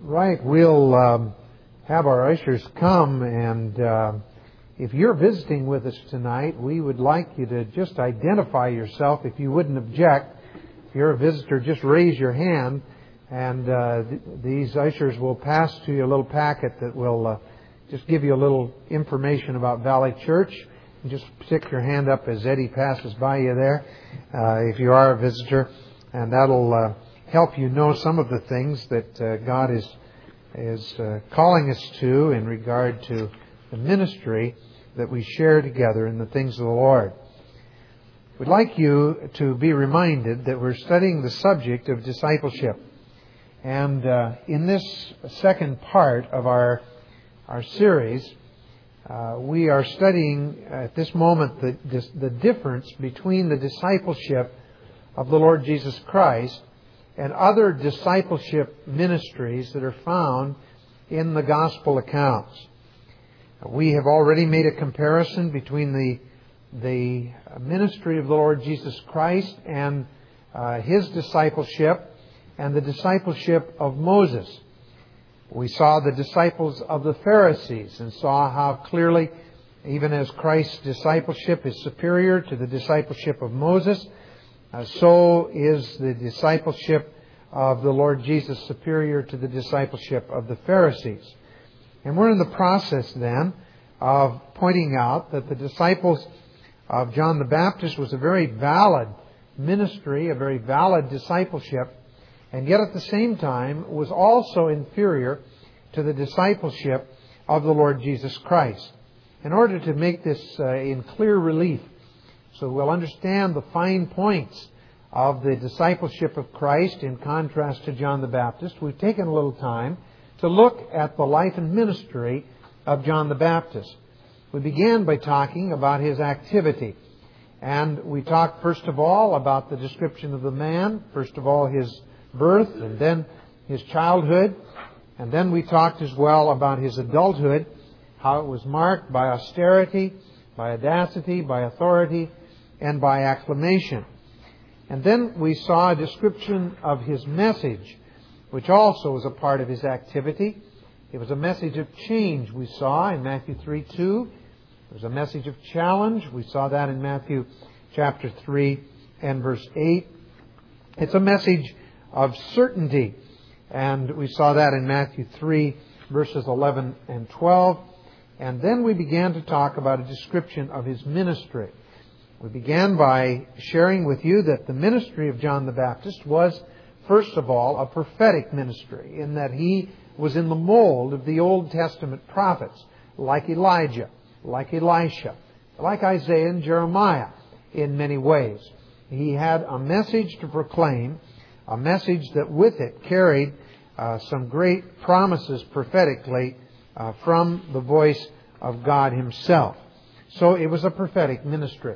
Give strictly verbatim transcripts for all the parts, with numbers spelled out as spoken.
Right, we'll um, have our ushers come, and uh, if you're visiting with us tonight, we would like you to just identify yourself if you wouldn't object. If you're a visitor, just raise your hand, and uh, th- these ushers will pass to you a little packet that will uh, just give you a little information about Valley Church. And just stick your hand up as Eddie passes by you there, uh, if you are a visitor, and that'll uh, help you know some of the things that uh, God is is uh, calling us to in regard to the ministry that we share together in the things of the Lord. We'd like you to be reminded that we're studying the subject of discipleship. And uh, in this second part of our our series, uh, we are studying at this moment the, the difference between the discipleship of the Lord Jesus Christ and other discipleship ministries that are found in the gospel accounts. We have already made a comparison between the the ministry of the Lord Jesus Christ and uh, His discipleship and the discipleship of Moses. We saw the disciples of the Pharisees and saw how clearly, even as Christ's discipleship is superior to the discipleship of Moses, Uh, so is the discipleship of the Lord Jesus superior to the discipleship of the Pharisees. And we're in the process then of pointing out that the disciples of John the Baptist was a very valid ministry, a very valid discipleship, and yet at the same time was also inferior to the discipleship of the Lord Jesus Christ. In order to make this uh, in clear relief, so we'll understand the fine points of the discipleship of Christ in contrast to John the Baptist, we've taken a little time to look at the life and ministry of John the Baptist. We began by talking about his activity. And we talked first of all about the description of the man, first of all his birth, and then his childhood. And then we talked as well about his adulthood, how it was marked by austerity, by audacity, by authority, and by acclamation. And then we saw a description of his message, which also was a part of his activity. It was a message of change, we saw in Matthew three two. It was a message of challenge. We saw that in Matthew chapter three and verse eight. It's a message of certainty, and we saw that in Matthew three verses eleven and twelve. And then we began to talk about a description of his ministry. We began by sharing with you that the ministry of John the Baptist was, first of all, a prophetic ministry, in that he was in the mold of the Old Testament prophets, like Elijah, like Elisha, like Isaiah and Jeremiah, in many ways. He had a message to proclaim, a message that with it carried uh, some great promises prophetically uh, from the voice of God Himself. So it was a prophetic ministry.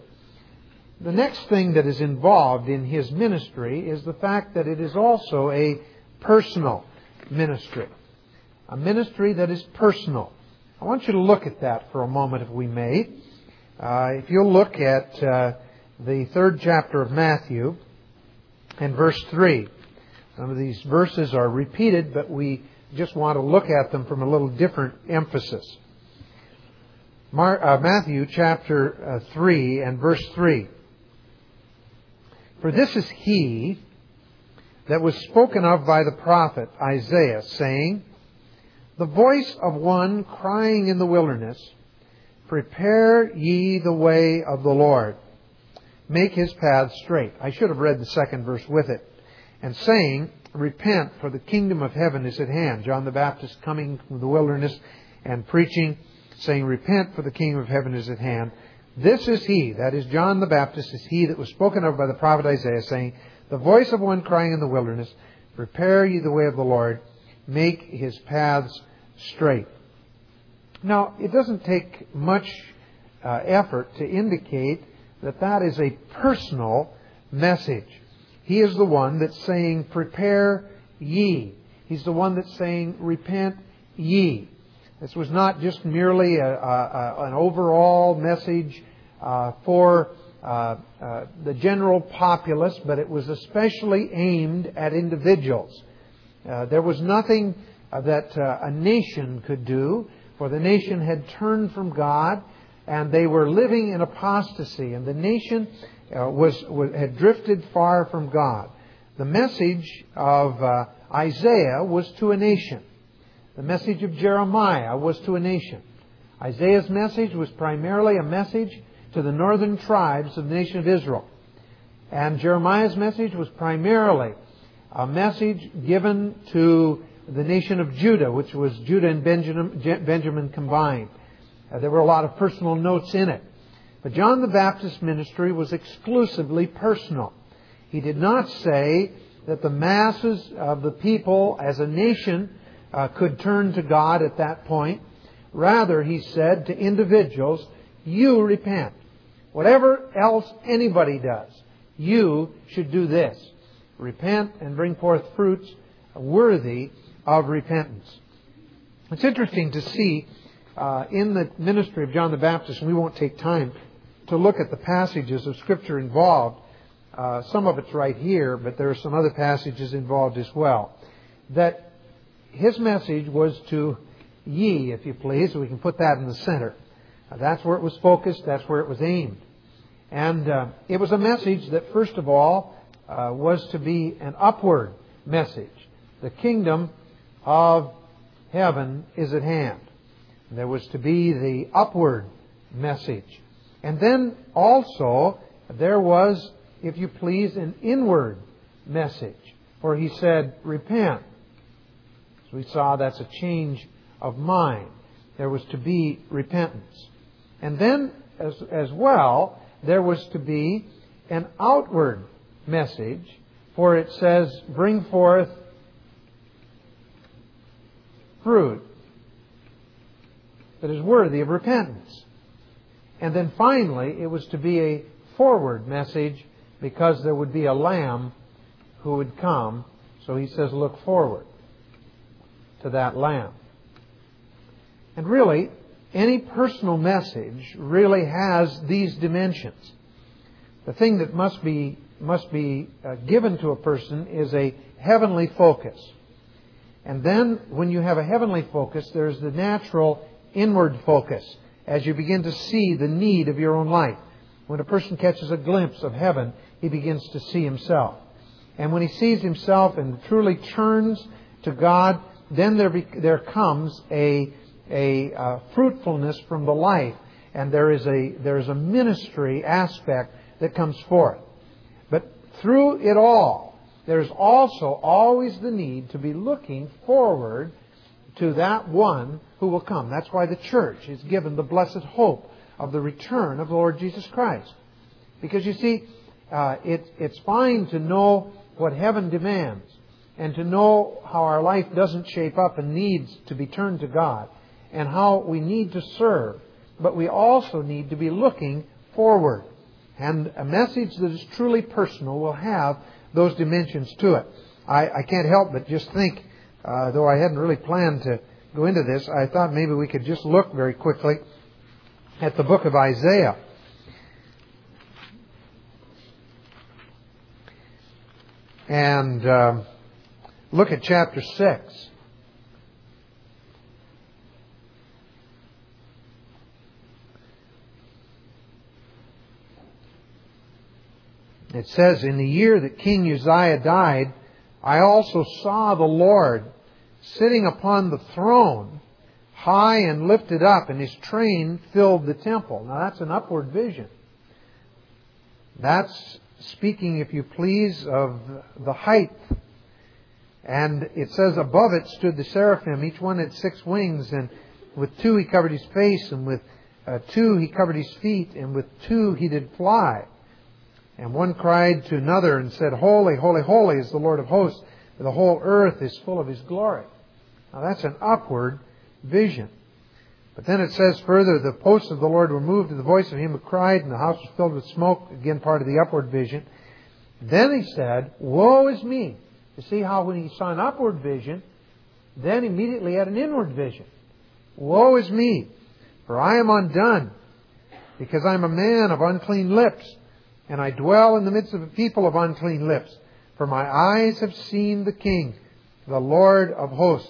The next thing that is involved in his ministry is the fact that it is also a personal ministry. A ministry that is personal. I want you to look at that for a moment, if we may. Uh, if you'll look at uh, the third chapter of Matthew and verse three. Some of these verses are repeated, but we just want to look at them from a little different emphasis. Mar- uh, Matthew chapter uh, three and verse three. For this is he that was spoken of by the prophet Isaiah, saying, The voice of one crying in the wilderness, Prepare ye the way of the Lord, make His paths straight. I should have read the second verse with it. And saying, Repent, for the kingdom of heaven is at hand. John the Baptist coming from the wilderness and preaching, saying, Repent, for the kingdom of heaven is at hand. This is he, that is John the Baptist, is he that was spoken of by the prophet Isaiah, saying, The voice of one crying in the wilderness, Prepare ye the way of the Lord, make His paths straight. Now, it doesn't take much uh, effort to indicate that that is a personal message. He is the one that's saying, Prepare ye. He's the one that's saying, Repent ye. This was not just merely a, a, a, an overall message uh, for uh, uh, the general populace, but it was especially aimed at individuals. Uh, there was nothing uh, that uh, a nation could do, for the nation had turned from God and they were living in apostasy, and the nation uh, was, was had drifted far from God. The message of uh, Isaiah was to a nation. The message of Jeremiah was to a nation. Isaiah's message was primarily a message to the northern tribes of the nation of Israel. And Jeremiah's message was primarily a message given to the nation of Judah, which was Judah and Benjamin, Benjamin combined. Uh, there were a lot of personal notes in it. But John the Baptist's ministry was exclusively personal. He did not say that the masses of the people as a nation uh, could turn to God at that point. Rather, he said to individuals, you repent. Whatever else anybody does, you should do this. Repent and bring forth fruits worthy of repentance. It's interesting to see uh, in the ministry of John the Baptist, and we won't take time to look at the passages of Scripture involved. Uh, some of it's right here, but there are some other passages involved as well. That his message was to ye, if you please. We can put that in the center. Uh, that's where it was focused. That's where it was aimed. And uh, it was a message that, first of all, uh, was to be an upward message. The kingdom of heaven is at hand. There was to be the upward message. And then also there was, if you please, an inward message. For he said, repent. As we saw, that's a change of mind. There was to be repentance. And then, as, as well, there was to be an outward message. For it says, bring forth fruit that is worthy of repentance. And then finally, it was to be a forward message, because there would be a Lamb who would come. So he says, look forward to that Lamb. And really, any personal message really has these dimensions. The thing that must be must be uh, given to a person is a heavenly focus. And then when you have a heavenly focus, there's the natural inward focus as you begin to see the need of your own life. When a person catches a glimpse of heaven, he begins to see himself. And when he sees himself and truly turns to God, then there, be, there comes a, a uh, fruitfulness from the life. And there is a there is a ministry aspect that comes forth. But through it all, there's also always the need to be looking forward to that one who will come. That's why the church is given the blessed hope of the return of the Lord Jesus Christ. Because you see, uh, it, it's fine to know what heaven demands and to know how our life doesn't shape up and needs to be turned to God and how we need to serve. But we also need to be looking forward. And a message that is truly personal will have those dimensions to it. I, I can't help but just think, uh, though I hadn't really planned to go into this, I thought maybe we could just look very quickly at the book of Isaiah. And uh, look at chapter six. It says, in the year that King Uzziah died, I also saw the Lord sitting upon the throne, high and lifted up, and His train filled the temple. Now that's an upward vision. That's speaking, if you please, of the height. And it says, above it stood the seraphim. Each one had six wings, and with two He covered His face, and with uh, two He covered His feet, and with two He did fly. And one cried to another and said, Holy, holy, holy is the Lord of hosts. The whole earth is full of His glory. Now that's an upward vision. But then it says further, the posts of the Lord were moved to the voice of Him who cried, and the house was filled with smoke. Again, part of the upward vision. Then He said, woe is me. You see how when He saw an upward vision, then immediately had an inward vision. Woe is me, for I am undone, because I am a man of unclean lips, and I dwell in the midst of a people of unclean lips. For my eyes have seen the King, the Lord of hosts.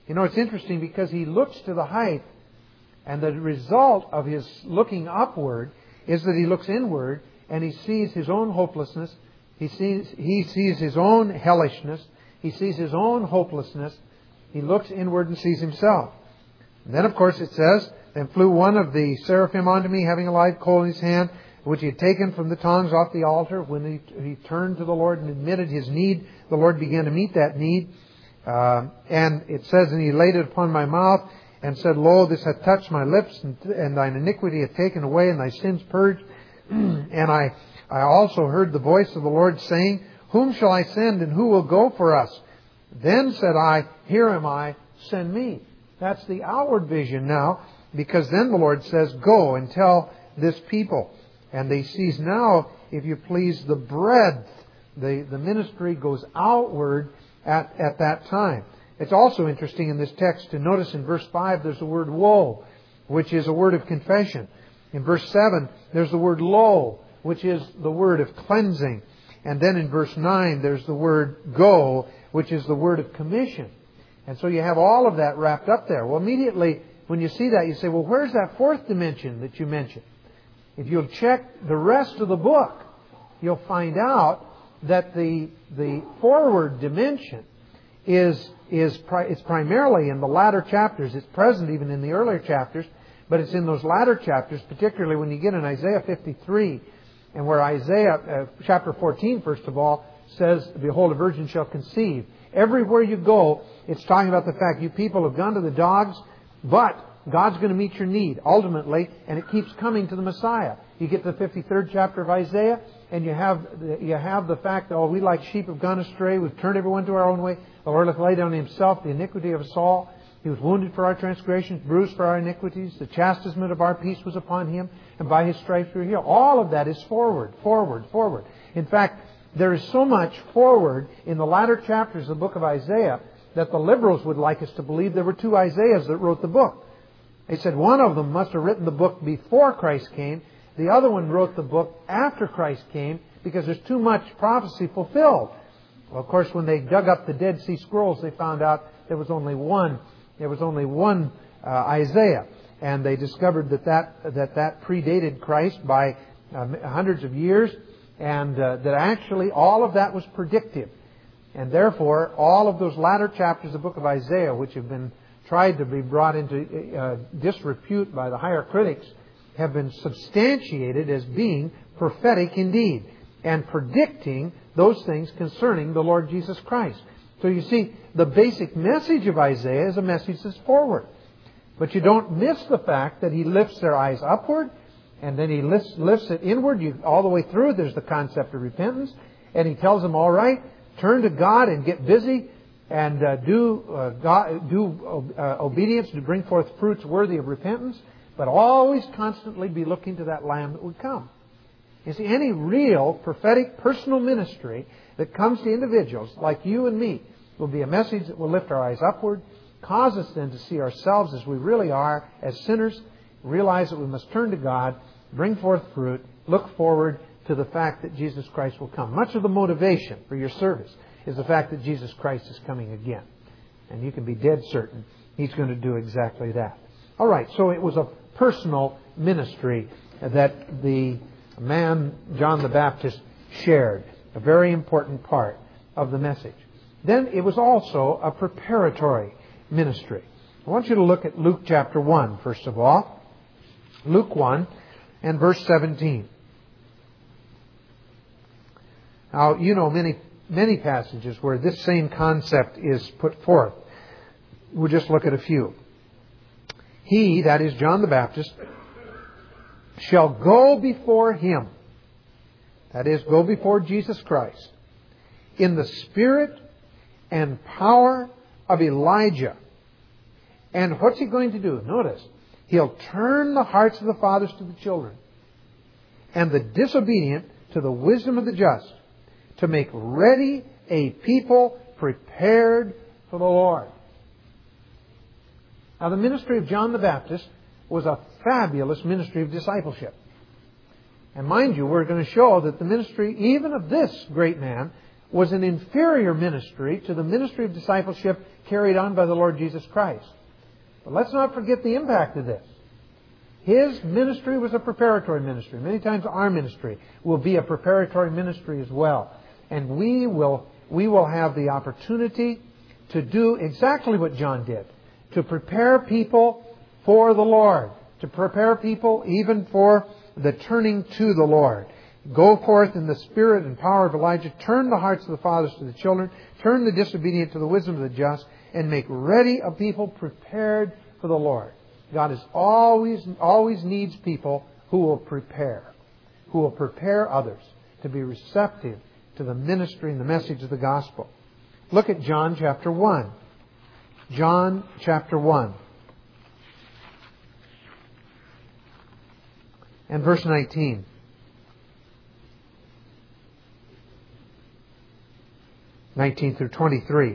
You know, it's interesting because he looks to the height, and the result of his looking upward is that he looks inward and he sees his own hopelessness. He sees, he sees his own hellishness. He sees his own hopelessness. He looks inward and sees himself. And then, of course, it says, Then flew one of the seraphim onto me, having a live coal in his hand, which he had taken from the tongs off the altar. When he, he turned to the Lord and admitted his need, the Lord began to meet that need. Uh, and it says, And he laid it upon my mouth, and said, Lo, this hath touched my lips, and, and thine iniquity hath taken away, and thy sins purged. And I, I also heard the voice of the Lord saying, Whom shall I send, and who will go for us? Then said I, Here am I, send me. That's the outward vision now, because then the Lord says, Go and tell this people. And they sees now, if you please, the breadth. The, the ministry goes outward at, at that time. It's also interesting in this text to notice in verse five there's the word woe, which is a word of confession. In verse seven there's the word lo, which is the word of cleansing. And then in verse nine there's the word go, which is the word of commission. And so you have all of that wrapped up there. Well, immediately when you see that, you say, well, where's that fourth dimension that you mentioned? If you'll check the rest of the book, you'll find out that the the forward dimension is is pri- it's primarily in the latter chapters. It's present even in the earlier chapters, but it's in those latter chapters, particularly when you get in Isaiah fifty-three, and where Isaiah uh, chapter fourteen, first of all, says, Behold, a virgin shall conceive. Everywhere you go, it's talking about the fact you people have gone to the dogs, but God's going to meet your need ultimately, and it keeps coming to the Messiah. You get to the fifty-third chapter of Isaiah, and you have you have the fact that, oh, we like sheep have gone astray, we've turned everyone to our own way. The Lord hath laid on himself the iniquity of us all. He was wounded for our transgressions, bruised for our iniquities. The chastisement of our peace was upon him, and by his stripes we are healed. All of that is forward, forward, forward. In fact, there is so much forward in the latter chapters of the book of Isaiah that the liberals would like us to believe there were two Isaiahs that wrote the book. They said one of them must have written the book before Christ came. The other one wrote the book after Christ came because there's too much prophecy fulfilled. Well, of course, when they dug up the Dead Sea Scrolls, they found out there was only one. There was only one uh, Isaiah, and they discovered that that that, that predated Christ by uh, hundreds of years, and uh, that actually all of that was predictive, and therefore all of those latter chapters of the book of Isaiah, which have been tried to be brought into uh, disrepute by the higher critics, have been substantiated as being prophetic indeed and predicting those things concerning the Lord Jesus Christ. So you see, the basic message of Isaiah is a message that's forward. But you don't miss the fact that he lifts their eyes upward, and then he lifts, lifts it inward. You, all the way through, there's the concept of repentance. And he tells them, all right, turn to God and get busy and uh, do uh, God, do uh, obedience to bring forth fruits worthy of repentance. But always constantly be looking to that Lamb that would come. You see, any real prophetic personal ministry that comes to individuals like you and me will be a message that will lift our eyes upward, cause us then to see ourselves as we really are, as sinners, realize that we must turn to God, bring forth fruit, look forward to the fact that Jesus Christ will come. Much of the motivation for your service is the fact that Jesus Christ is coming again. And you can be dead certain He's going to do exactly that. All right, so it was a personal ministry that the man, John the Baptist, shared. A very important part of the message. Then it was also a preparatory ministry. I want you to look at Luke chapter one, first of all. Luke one and verse seventeen. Now, you know many, many passages where this same concept is put forth. We'll just look at a few. He, that is John the Baptist, shall go before him. That is, go before Jesus Christ in the spirit and power of Elijah. And what's he going to do? Notice, he'll turn the hearts of the fathers to the children and the disobedient to the wisdom of the just, to make ready a people prepared for the Lord. Now, the ministry of John the Baptist was a fabulous ministry of discipleship. And mind you, we're going to show that the ministry, even of this great man, was an inferior ministry to the ministry of discipleship carried on by the Lord Jesus Christ. But let's not forget the impact of this. His ministry was a preparatory ministry. Many times our ministry will be a preparatory ministry as well. And we will, we will have the opportunity to do exactly what John did. To prepare people for the Lord. To prepare people even for the turning to the Lord. Go forth in the spirit and power of Elijah. Turn the hearts of the fathers to the children. Turn the disobedient to the wisdom of the just. And make ready a people prepared for the Lord. God is always, always needs people who will prepare. Who will prepare others to be receptive to the ministry and the message of the gospel. Look at John chapter one. John chapter one. And verse nineteen. nineteen through twenty-three.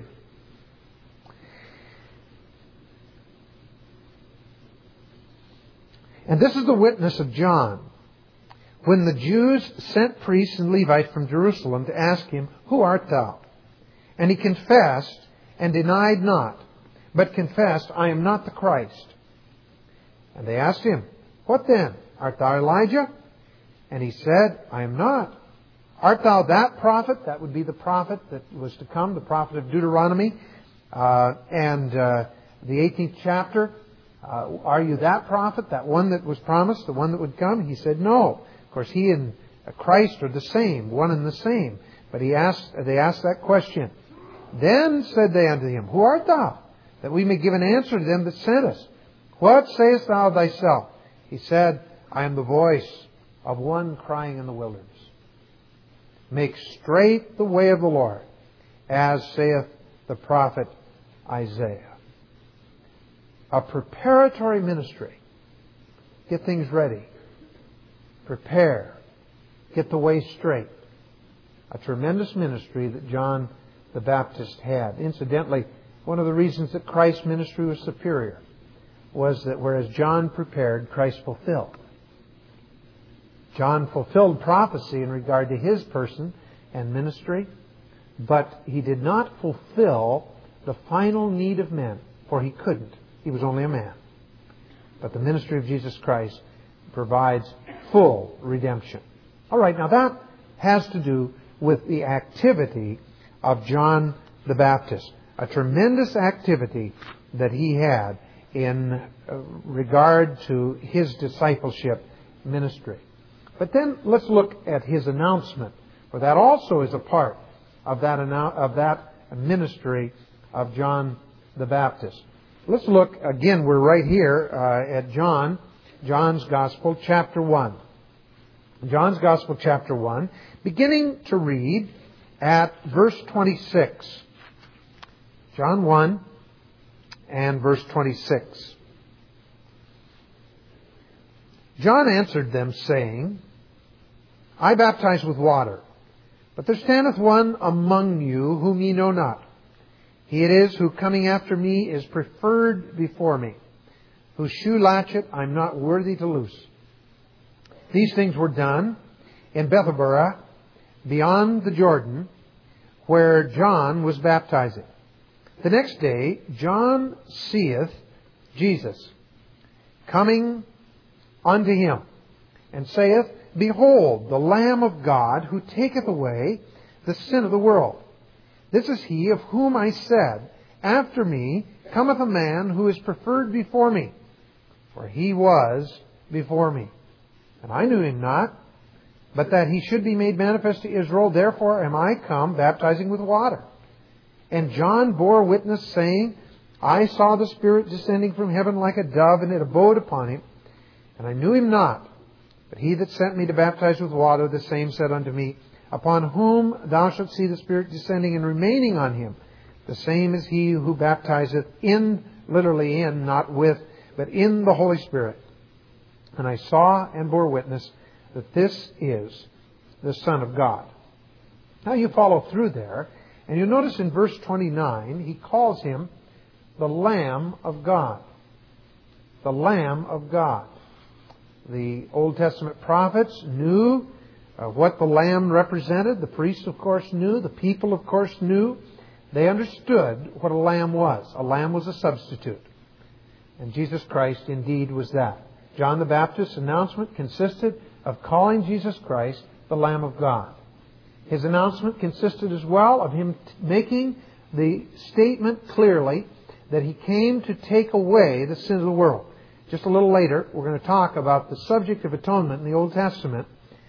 And this is the witness of John. When the Jews sent priests and Levites from Jerusalem to ask him, "Who art thou?" And he confessed and denied not, but confessed, "I am not the Christ." And they asked him, "What then? Art thou Elijah?" And he said, "I am not." "Art thou that prophet?" That would be the prophet that was to come, the prophet of Deuteronomy. Uh, and uh, the eighteenth chapter. Uh, are you that prophet, that one that was promised, the one that would come? He said, "No." Of course, he and Christ are the same, one and the same. But he asked, they asked that question. Then said they unto him, "Who art thou? That we may give an answer to them that sent us. What sayest thou of thyself?" He said, "I am the voice of one crying in the wilderness. Make straight the way of the Lord, as saith the prophet Isaiah." A preparatory ministry. Get things ready. Prepare. Get the way straight. A tremendous ministry that John the Baptist had. Incidentally, one of the reasons that Christ's ministry was superior was that whereas John prepared, Christ fulfilled. John fulfilled prophecy in regard to his person and ministry, but he did not fulfill the final need of men, for he couldn't. He was only a man. But the ministry of Jesus Christ provides full redemption. All right, now that has to do with the activity of John the Baptist. A tremendous activity that he had in regard to his discipleship ministry. But then let's look at his announcement, for that also is a part of that, of that ministry of John the Baptist. Let's look, again, we're right here uh, at John, John's Gospel, chapter one. John's Gospel, chapter one, beginning to read at verse twenty-six. John one and verse twenty-six. John answered them, saying, "I baptize with water, but there standeth one among you whom ye know not. He it is who coming after me is preferred before me, whose shoe latchet I am not worthy to loose." These things were done in Bethabara, beyond the Jordan, where John was baptizing. The next day, John seeth Jesus coming unto him, and saith, "Behold, the Lamb of God, who taketh away the sin of the world. This is he of whom I said, After me cometh a man who is preferred before me, for he was before me. And I knew him not, but that he should be made manifest to Israel. Therefore am I come, baptizing with water. And John bore witness, saying, I saw the Spirit descending from heaven like a dove, and it abode upon him. And I knew him not, but he that sent me to baptize with water, the same said unto me, Upon whom thou shalt see the Spirit descending and remaining on him, the same is he who baptizeth in, literally in, not with, but in the Holy Spirit. And I saw and bore witness that this is the Son of God." Now you follow through there, and you'll notice in verse twenty-nine, he calls him the Lamb of God. The Lamb of God. The Old Testament prophets knew uh, what the lamb represented. The priests, of course, knew. The people, of course, knew. They understood what a lamb was. A lamb was a substitute. And Jesus Christ indeed was that. John the Baptist's announcement consisted of calling Jesus Christ the Lamb of God. His announcement consisted as well of Him making the statement clearly that He came to take away the sin of the world. Just a little later, we're going to talk about the subject of atonement in the Old Testament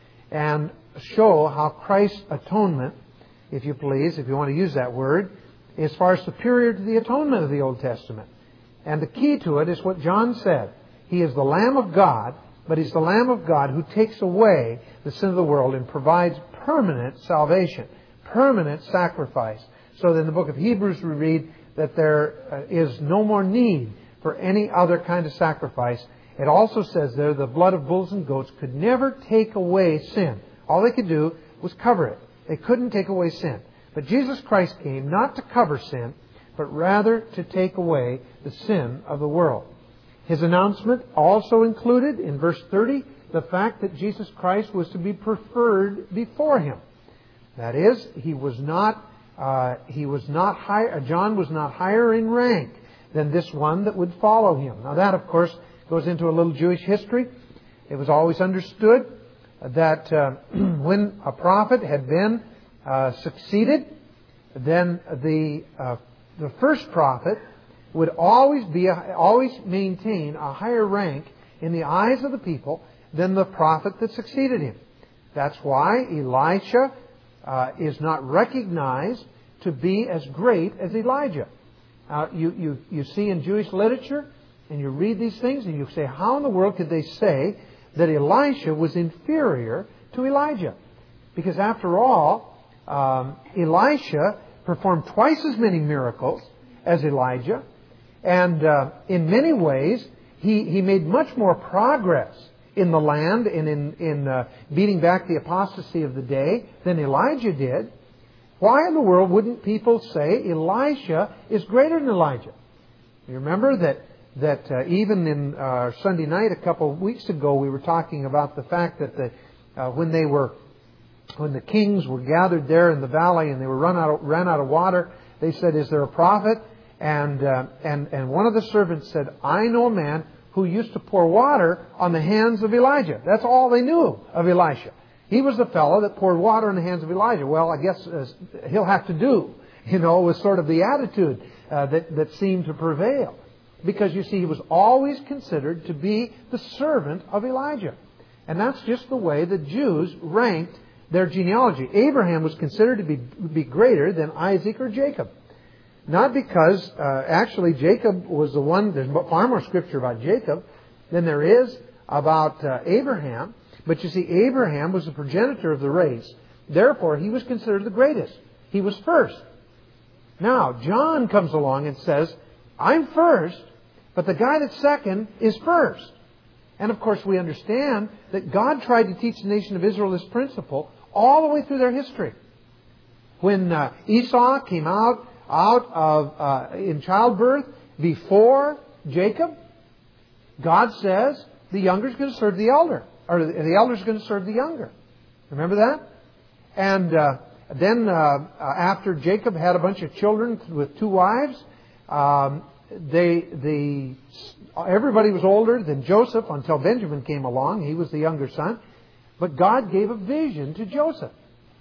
and show how Christ's atonement, if you please, if you want to use that word, is far superior to the atonement of the Old Testament. And the key to it is what John said. He is the Lamb of God, but He's the Lamb of God who takes away the sin of the world and provides permanent salvation, permanent sacrifice. So that in the book of Hebrews we read that there uh, is no more need for any other kind of sacrifice. It also says there the blood of bulls and goats could never take away sin. All they could do was cover it. They couldn't take away sin. But Jesus Christ came not to cover sin, but rather to take away the sin of the world. His announcement also included, in verse thirty, the fact that Jesus Christ was to be preferred before Him. That is, He was not, uh, he was not higher, John was not higher in rank than this one that would follow him. Now that, of course, goes into a little Jewish history. It was always understood that uh, when a prophet had been uh, succeeded, then the uh, the first prophet would always be a, always maintain a higher rank in the eyes of the people than the prophet that succeeded him. That's why Elisha uh, is not recognized to be as great as Elijah. Uh, you, you, you see in Jewish literature, and you read these things, and you say, how in the world could they say that Elisha was inferior to Elijah? Because after all, um, Elisha performed twice as many miracles as Elijah, and uh, in many ways, he, he made much more progress in the land and in, in uh, beating back the apostasy of the day than Elijah did. Why in the world wouldn't people say Elisha is greater than Elijah? You remember that that uh, even in uh, Sunday night a couple of weeks ago we were talking about the fact that the uh, when they were when the kings were gathered there in the valley and they were run out of, ran out of water, they said, "Is there a prophet?" And uh, and and one of the servants said, "I know a man who used to pour water on the hands of Elijah." That's all they knew of Elisha. He was the fellow that poured water in the hands of Elijah. Well, I guess uh, he'll have to do, you know, was sort of the attitude uh, that, that seemed to prevail. Because, you see, he was always considered to be the servant of Elijah. And that's just the way the Jews ranked their genealogy. Abraham was considered to be, be greater than Isaac or Jacob. Not because, uh, actually, Jacob was the one, there's far more scripture about Jacob than there is about uh, Abraham. But you see, Abraham was the progenitor of the race. Therefore, he was considered the greatest. He was first. Now, John comes along and says, I'm first, but the guy that's second is first. And of course, we understand that God tried to teach the nation of Israel this principle all the way through their history. When uh, Esau came out, out of uh, in childbirth before Jacob, God says the younger is going to serve the elder. Or the elder is going to serve the younger. Remember that? And uh, then uh, after Jacob had a bunch of children with two wives, um, they the everybody was older than Joseph until Benjamin came along. He was the younger son. But God gave a vision to Joseph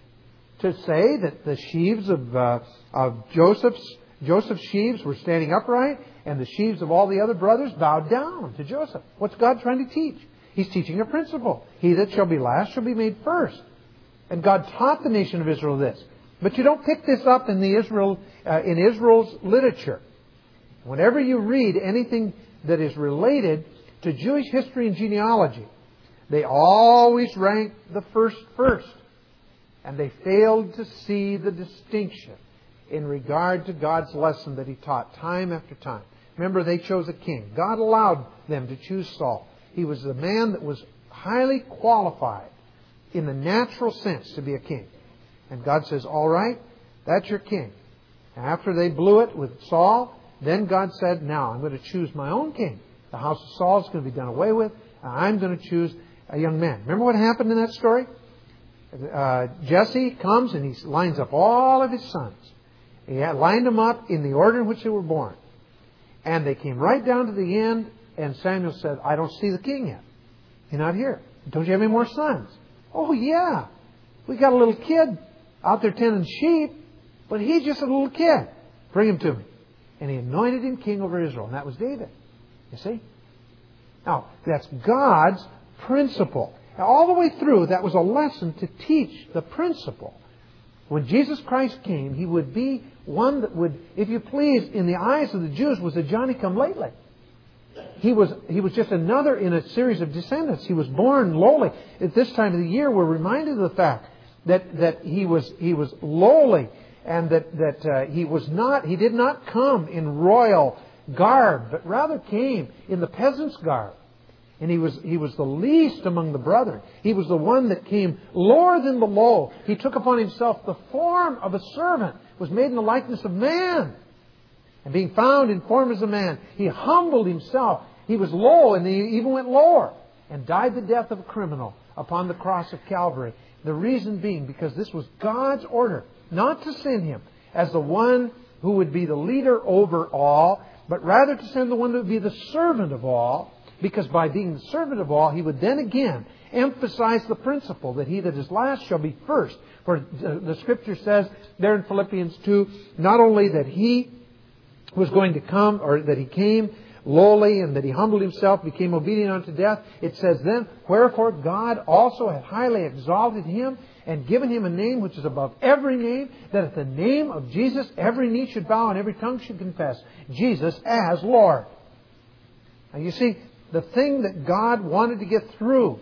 to say that the sheaves of uh, of Joseph's Joseph's sheaves were standing upright, and the sheaves of all the other brothers bowed down to Joseph. What's God trying to teach? He's teaching a principle. He that shall be last shall be made first. And God taught the nation of Israel this. But you don't pick this up in the Israel uh, in Israel's literature. Whenever you read anything that is related to Jewish history and genealogy, they always rank the first first. And they failed to see the distinction in regard to God's lesson that He taught time after time. Remember, they chose a king. God allowed them to choose Saul. He was the man that was highly qualified in the natural sense to be a king. And God says, all right, that's your king. After they blew it with Saul, then God said, now I'm going to choose my own king. The house of Saul is going to be done away with. And I'm going to choose a young man. Remember what happened in that story? uh, Jesse comes and he lines up all of his sons. He had lined them up in the order in which they were born. And they came right down to the end, and Samuel said, I don't see the king yet. He's not here. Don't you have any more sons? Oh, yeah. We got a little kid out there tending sheep, but he's just a little kid. Bring him to me. And he anointed him king over Israel, and that was David. You see? Now, that's God's principle. Now, all the way through, that was a lesson to teach the principle. When Jesus Christ came, He would be one that would, if you please, in the eyes of the Jews, was a Johnny-come-lately. He was, he was just another in a series of descendants. He was born lowly. At this time of the year, we're reminded of the fact that, that he was, he was lowly, and that, that uh, he was not, he did not come in royal garb, but rather came in the peasant's garb. And he was, he was the least among the brethren. He was the one that came lower than the low. He took upon Himself the form of a servant, was made in the likeness of man. And being found in form as a man, He humbled Himself. He was low, and He even went lower, and died the death of a criminal upon the cross of Calvary. The reason being, because this was God's order, not to send Him as the one who would be the leader over all, but rather to send the one that would be the servant of all, because by being the servant of all, He would then again emphasize the principle that he that is last shall be first. For the Scripture says there in Philippians two, not only that He was going to come, or that He came lowly, and that He humbled Himself, became obedient unto death. It says then, wherefore God also hath highly exalted Him, and given Him a name which is above every name, that at the name of Jesus every knee should bow and every tongue should confess Jesus as Lord. Now you see, the thing that God wanted to get through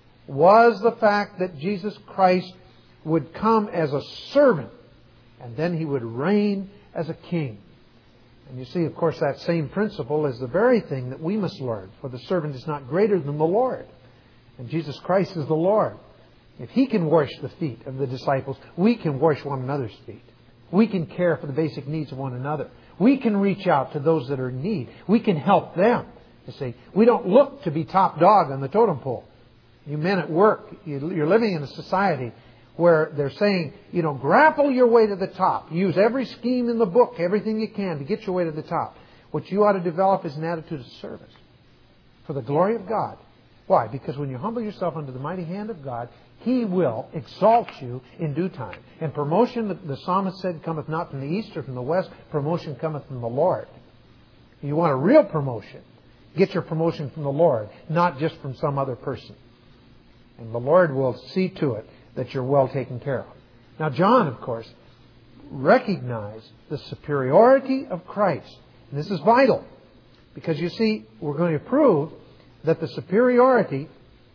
was the fact that Jesus Christ would come as a servant, and then He would reign as a king. And you see, of course, that same principle is the very thing that we must learn. For the servant is not greater than the Lord. And Jesus Christ is the Lord. If He can wash the feet of the disciples, we can wash one another's feet. We can care for the basic needs of one another. We can reach out to those that are in need. We can help them. You see, we don't look to be top dog on the totem pole. You men at work, you're living in a society where they're saying, you know, grapple your way to the top. Use every scheme in the book, everything you can to get your way to the top. What you ought to develop is an attitude of service for the glory of God. Why? Because when you humble yourself under the mighty hand of God, He will exalt you in due time. And promotion, the psalmist said, cometh not from the east or from the west. Promotion cometh from the Lord. You want a real promotion, get your promotion from the Lord, not just from some other person. And the Lord will see to it that you're well taken care of. Now, John, of course, recognized the superiority of Christ. And this is vital, because you see, we're going to prove that the superiority,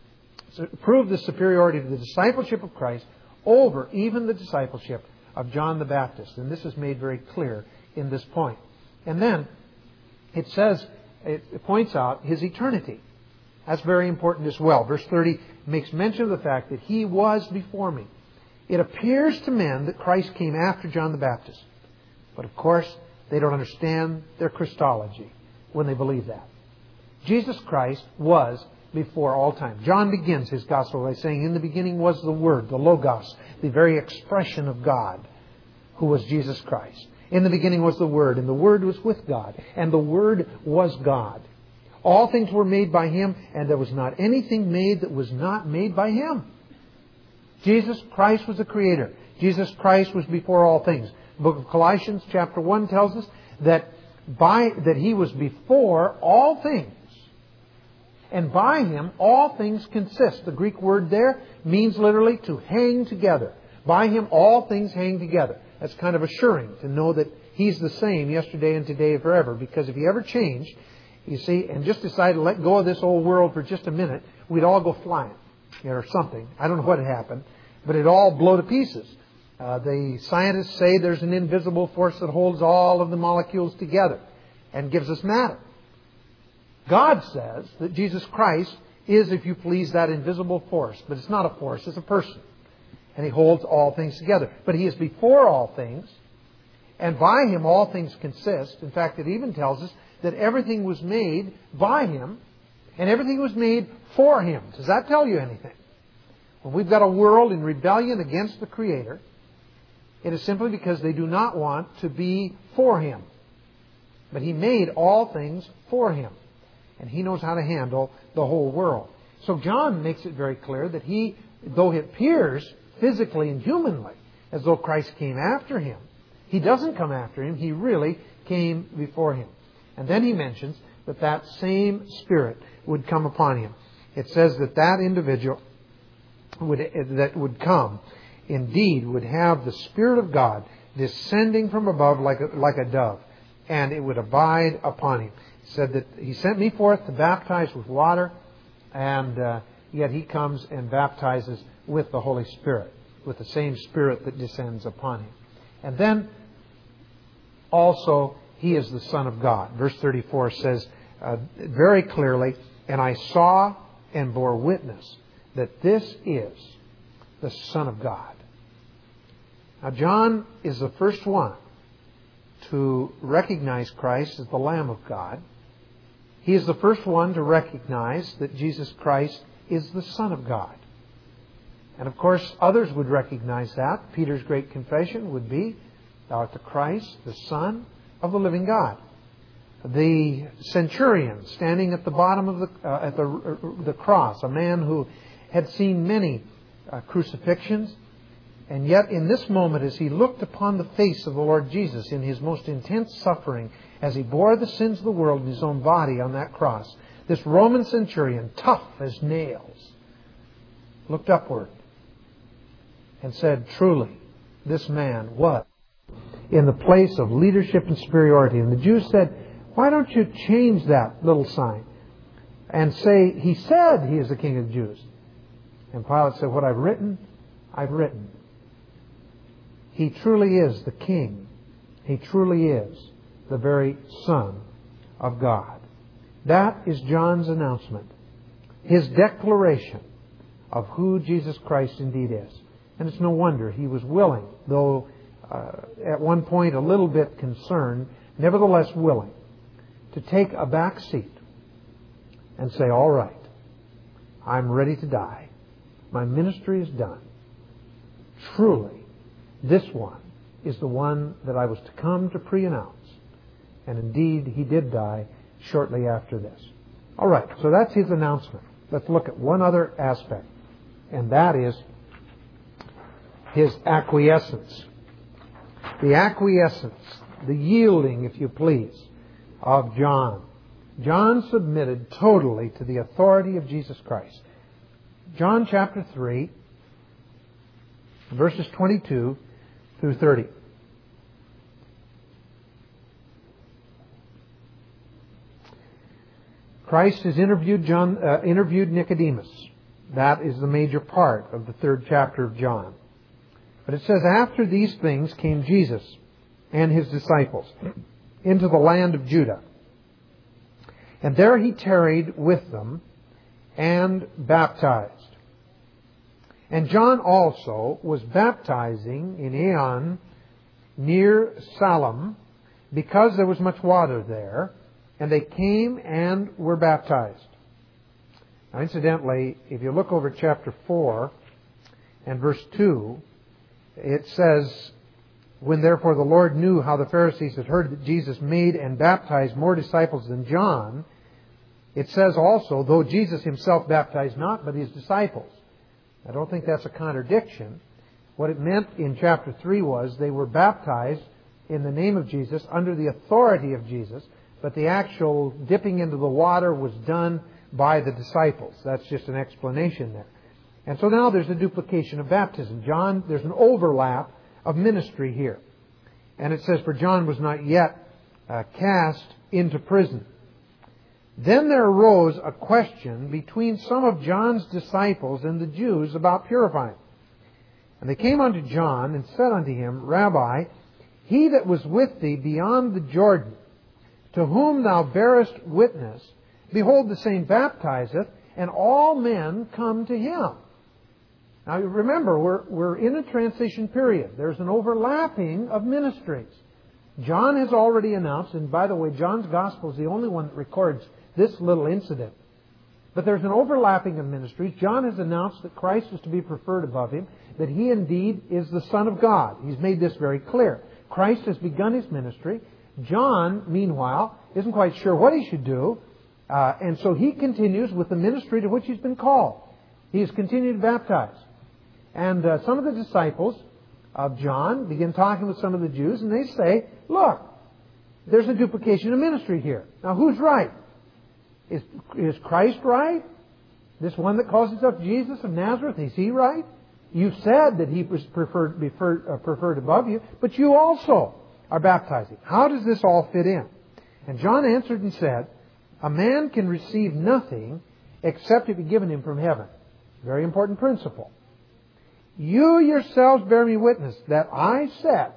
prove the superiority of the discipleship of Christ over even the discipleship of John the Baptist. And this is made very clear in this point. And then it says, it points out His eternity. That's very important as well. Verse thirty makes mention of the fact that He was before me. It appears to men that Christ came after John the Baptist. But of course, they don't understand their Christology when they believe that. Jesus Christ was before all time. John begins his Gospel by saying, in the beginning was the Word, the Logos, the very expression of God, who was Jesus Christ. In the beginning was the Word, and the Word was with God, and the Word was God. All things were made by Him, and there was not anything made that was not made by Him. Jesus Christ was the Creator. Jesus Christ was before all things. The book of Colossians chapter one tells us that by that He was before all things. And by Him all things consist. The Greek word there means literally to hang together. By Him all things hang together. That's kind of assuring to know that He's the same yesterday and today and forever. Because if He ever changed, you see, and just decided to let go of this old world for just a minute, we'd all go flying, you know, or something. I don't know what had happened, but it'd all blow to pieces. Uh, the scientists say there's an invisible force that holds all of the molecules together and gives us matter. God says that Jesus Christ is, if you please, that invisible force. But it's not a force, it's a person. And He holds all things together. But He is before all things, and by Him all things consist. In fact, it even tells us that everything was made by Him, and everything was made for Him. Does that tell you anything? When we've got a world in rebellion against the Creator, it is simply because they do not want to be for Him. But He made all things for Him. And He knows how to handle the whole world. So John makes it very clear that he, though it appears physically and humanly as though Christ came after him, He doesn't come after him. He really came before him. And then he mentions that that same Spirit would come upon him. It says that that individual would, that would come indeed would have the Spirit of God descending from above like a, like a dove, and it would abide upon him. It said that He sent me forth to baptize with water, and uh, yet He comes and baptizes with the Holy Spirit, with the same Spirit that descends upon him. And then also He is the Son of God. Verse thirty-four says uh, very clearly, and I saw and bore witness that this is the Son of God. Now John is the first one to recognize Christ as the Lamb of God. He is the first one to recognize that Jesus Christ is the Son of God. And of course, others would recognize that. Peter's great confession would be, Thou art the Christ, the Son of the living God. The centurion standing at the bottom of the uh, at the uh, the cross, a man who had seen many uh, crucifixions, and yet in this moment, as he looked upon the face of the Lord Jesus in His most intense suffering, as He bore the sins of the world in His own body on that cross, this Roman centurion, tough as nails, looked upward and said, truly, this man was in the place of leadership and superiority. And the Jews said, why don't you change that little sign and say, He said He is the King of the Jews? And Pilate said, what I've written, I've written. He truly is the King. He truly is the very Son of God. That is John's announcement. His declaration of who Jesus Christ indeed is. And it's no wonder he was willing, though uh, at one point a little bit concerned, nevertheless willing to take a back seat and say, all right, I'm ready to die. My ministry is done. Truly, this one is the one that I was to come to pre-announce. And indeed, He did die shortly after this. All right, so that's His announcement. Let's look at one other aspect, and that is His acquiescence. The acquiescence, the yielding, if you please, of John. John submitted totally to the authority of Jesus Christ. John chapter three, verses twenty-two through thirty. Christ has interviewed John, uh, interviewed Nicodemus. That is the major part of the third chapter of John. But it says, after these things came Jesus and His disciples into the land of Judah. And there He tarried with them and baptized. And John also was baptizing in Aenon near Salem, because there was much water there, and they came and were baptized. Now, incidentally, if you look over chapter four and verse two, it says, when therefore the Lord knew how the Pharisees had heard that Jesus made and baptized more disciples than John, it says also, though Jesus Himself baptized not, but His disciples. I don't think that's a contradiction. What it meant in chapter three was they were baptized in the name of Jesus, under the authority of Jesus, but the actual dipping into the water was done by the disciples. That's just an explanation there. And so now there's a duplication of baptism. John, there's an overlap of ministry here. And it says, for John was not yet uh, cast into prison. Then there arose a question between some of John's disciples and the Jews about purifying. And they came unto John and said unto him, Rabbi, he that was with thee beyond the Jordan, to whom thou bearest witness, behold, the same baptizeth, and all men come to him. Now remember, we're, we're in a transition period. There's an overlapping of ministries. John has already announced, and by the way, John's Gospel is the only one that records this little incident. But there's an overlapping of ministries. John has announced that Christ is to be preferred above him, that he indeed is the Son of God. He's made this very clear. Christ has begun his ministry. John, meanwhile, isn't quite sure what he should do, uh, and so he continues with the ministry to which he's been called. He has continued to baptize. And uh, some of the disciples of John begin talking with some of the Jews, and they say, look, there's a duplication of ministry here. Now, who's right? Is, is Christ right? This one that calls himself Jesus of Nazareth, is he right? You said that he was preferred, preferred, uh, preferred above you, but you also are baptizing. How does this all fit in? And John answered and said, a man can receive nothing except it be given him from heaven. Very important principle. You yourselves bear me witness that I said,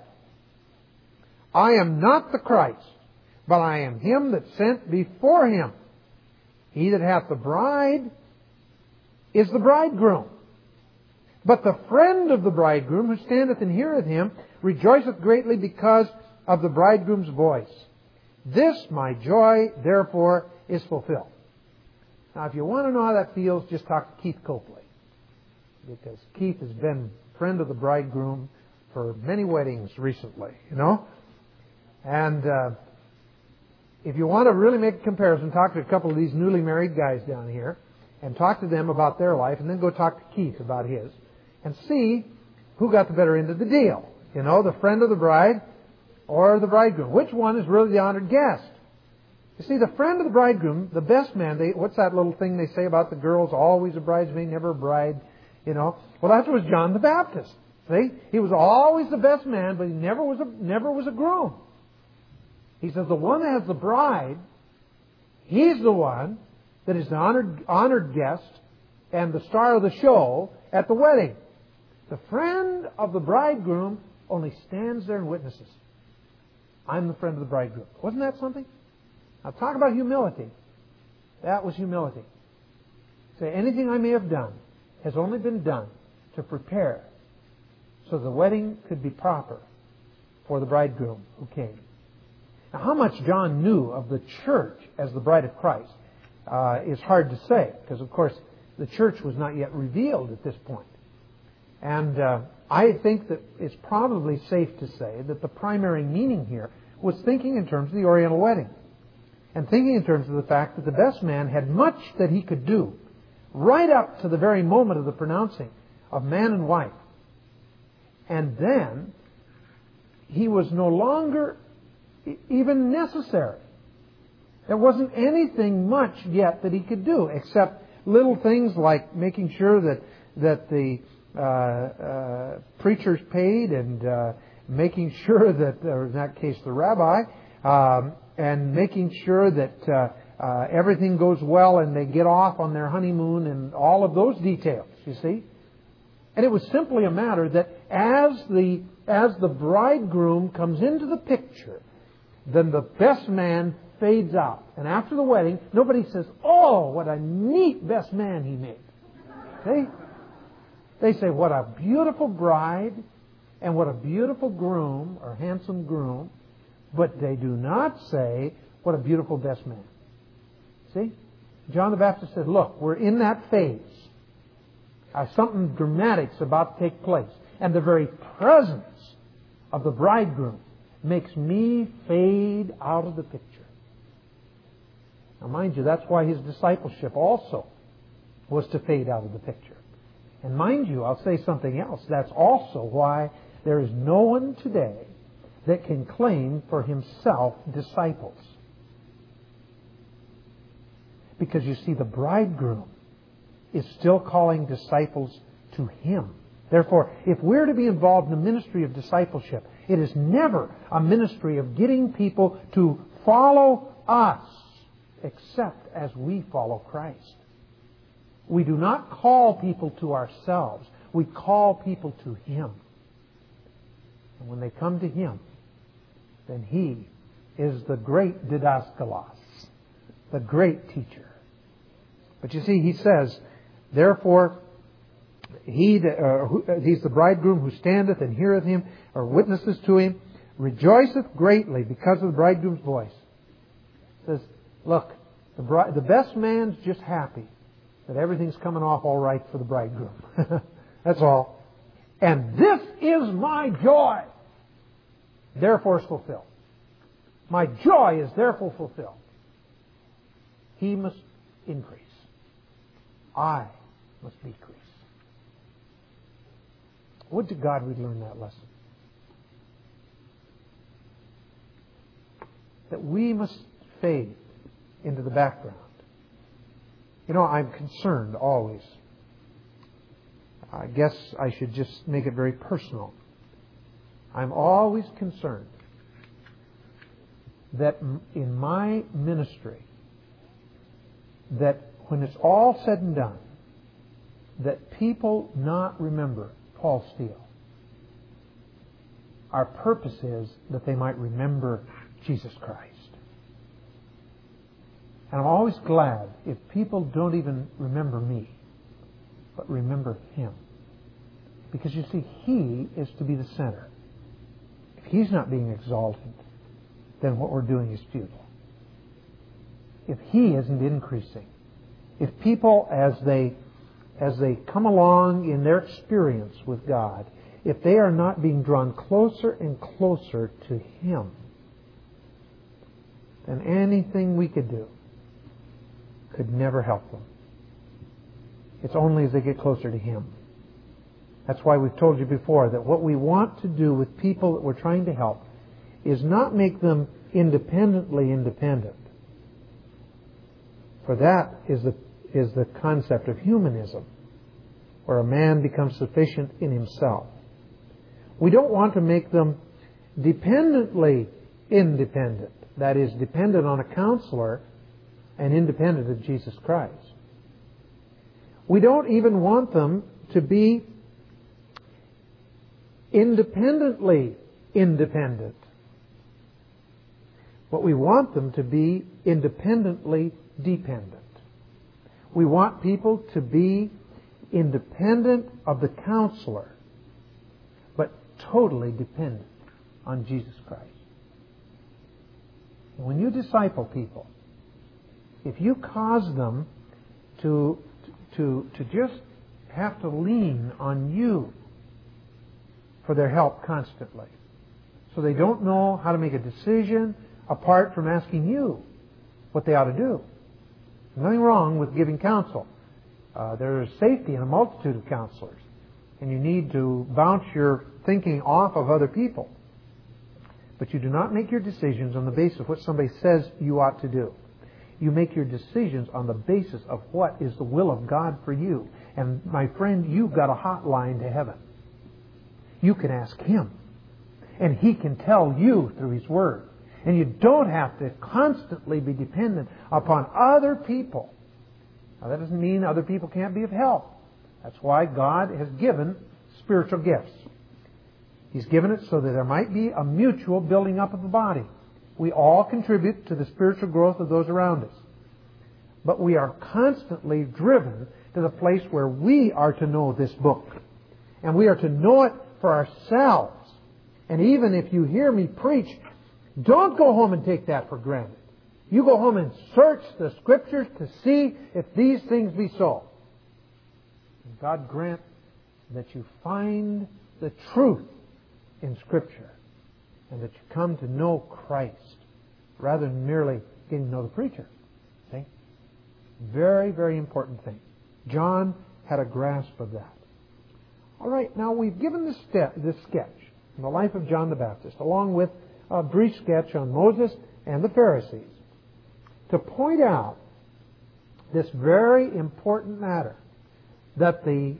I am not the Christ, but I am him that sent before him. He that hath the bride is the bridegroom. But the friend of the bridegroom, who standeth and heareth him, rejoiceth greatly because of the bridegroom's voice. This my joy, therefore, is fulfilled. Now, if you want to know how that feels, just talk to Keith Copley. Because Keith has been friend of the bridegroom for many weddings recently, you know. And uh, if you want to really make a comparison, talk to a couple of these newly married guys down here and talk to them about their life, and then go talk to Keith about his, and see who got the better end of the deal. You know, the friend of the bride or the bridegroom. Which one is really the honored guest? You see, the friend of the bridegroom, the best man, they, what's that little thing they say about the girls? Always a bridesmaid, never a bride. You know, well, that was John the Baptist. See, he was always the best man, but he never was a never was a groom. He says the one that has the bride, he's the one that is the honored honored guest and the star of the show at the wedding. The friend of the bridegroom only stands there and witnesses. I'm the friend of the bridegroom. Wasn't that something? Now talk about humility. That was humility. Say, anything I may have done has only been done to prepare so the wedding could be proper for the bridegroom who came. Now, how much John knew of the church as the bride of Christ uh, is hard to say, because, of course, the church was not yet revealed at this point. And uh, I think that it's probably safe to say that the primary meaning here was thinking in terms of the Oriental wedding, and thinking in terms of the fact that the best man had much that he could do right up to the very moment of the pronouncing of man and wife. And then he was no longer even necessary. There wasn't anything much yet that he could do, except little things like making sure that that the uh, uh, preachers paid, and uh, making sure that, or in that case, the rabbi, um, and making sure that uh, uh, everything goes well and they get off on their honeymoon, and all of those details. You see. And it was simply a matter that as the as the bridegroom comes into the picture, then the best man fades out. And after the wedding, nobody says, oh, what a neat best man he made. See? They say, what a beautiful bride and what a beautiful groom or handsome groom. But they do not say, what a beautiful best man. See? John the Baptist said, look, we're in that phase. Uh, something dramatic's about to take place. And the very presence of the bridegroom makes me fade out of the picture. Now, mind you, that's why his discipleship also was to fade out of the picture. And mind you, I'll say something else. That's also why there is no one today that can claim for himself disciples. Because you see, the bridegroom is still calling disciples to him. Therefore, if we're to be involved in the ministry of discipleship, it is never a ministry of getting people to follow us, except as we follow Christ. We do not call people to ourselves. We call people to him. And when they come to him, then he is the great didaskalos, the great teacher. But you see, he says, therefore, he uh, who, uh, he's the bridegroom who standeth and heareth him, or witnesses to him, rejoiceth greatly because of the bridegroom's voice. Says, look, the, bride, the best man's just happy that everything's coming off all right for the bridegroom. That's all. And this is my joy. Therefore is fulfilled. My joy is therefore fulfilled. He must increase. I must decrease. Would to God we'd learn that lesson. That we must fade into the background. You know, I'm concerned always. I guess I should just make it very personal. I'm always concerned that in my ministry, that when it's all said and done, that people not remember Paul Steele. Our purpose is that they might remember Jesus Christ. And I'm always glad if people don't even remember me, but remember Him. Because you see, He is to be the center. If He's not being exalted, then what we're doing is futile. If He isn't increasing, if people as they as they come along in their experience with God, if they are not being drawn closer and closer to Him, then anything we could do could never help them. It's only as they get closer to Him. That's why we've told you before that what we want to do with people that we're trying to help is not make them independently independent. For that is the is the concept of humanism, where a man becomes sufficient in himself. We don't want to make them dependently independent. That is, dependent on a counselor and independent of Jesus Christ. We don't even want them to be independently independent. But we want them to be independently dependent. We want people to be independent of the counselor, but totally dependent on Jesus Christ. When you disciple people, if you cause them to, to, to just have to lean on you for their help constantly, so they don't know how to make a decision apart from asking you what they ought to do. There's nothing wrong with giving counsel. Uh, there is safety in a multitude of counselors, and you need to bounce your thinking off of other people. But you do not make your decisions on the basis of what somebody says you ought to do. You make your decisions on the basis of what is the will of God for you. And my friend, you've got a hotline to heaven. You can ask Him, and He can tell you through His Word. And you don't have to constantly be dependent upon other people. Now, that doesn't mean other people can't be of help. That's why God has given spiritual gifts. He's given it so that there might be a mutual building up of the body. We all contribute to the spiritual growth of those around us. But we are constantly driven to the place where we are to know this book. And we are to know it for ourselves. And even if you hear me preach, don't go home and take that for granted. You go home and search the Scriptures to see if these things be so. And God grant that you find the truth in Scripture and that you come to know Christ rather than merely getting to know the preacher. See? Very, very important thing. John had a grasp of that. All right, now we've given this, step, this sketch in the life of John the Baptist, along with a brief sketch on Moses and the Pharisees, to point out this very important matter, that the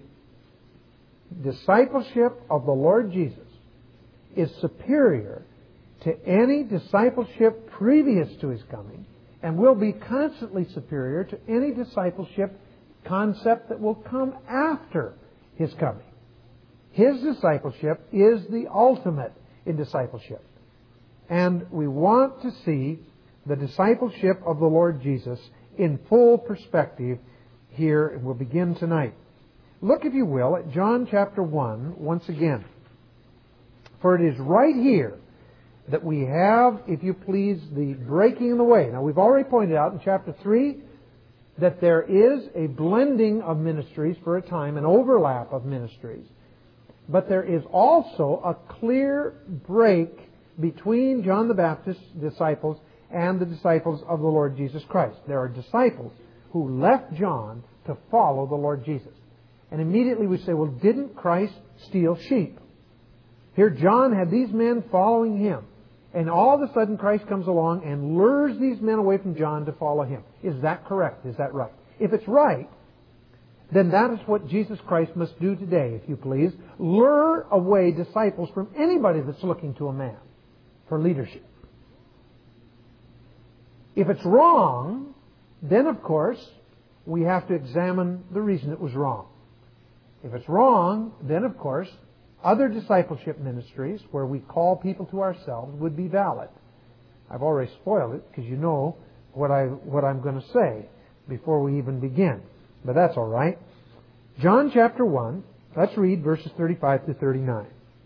discipleship of the Lord Jesus is superior to any discipleship previous to His coming, and will be constantly superior to any discipleship concept that will come after His coming. His discipleship is the ultimate in discipleship. And we want to see the discipleship of the Lord Jesus in full perspective here, and we'll begin tonight. Look, if you will, at John chapter one once again. For it is right here that we have, if you please, the breaking of the way. Now, we've already pointed out in chapter three that there is a blending of ministries for a time, an overlap of ministries. But there is also a clear break between John the Baptist's disciples and the disciples of the Lord Jesus Christ. There are disciples who left John to follow the Lord Jesus. And immediately we say, well, didn't Christ steal sheep? Here John had these men following him. And all of a sudden Christ comes along and lures these men away from John to follow him. Is that correct? Is that right? If it's right, then that is what Jesus Christ must do today, if you please. Lure away disciples from anybody that's looking to a man for leadership. If it's wrong, then of course we have to examine the reason it was wrong. If it's wrong, then of course other discipleship ministries where we call people to ourselves would be valid. I've already spoiled it because you know what, I, what I'm going to say before we even begin. But that's all right. John chapter one, let's read verses thirty-five to thirty-nine.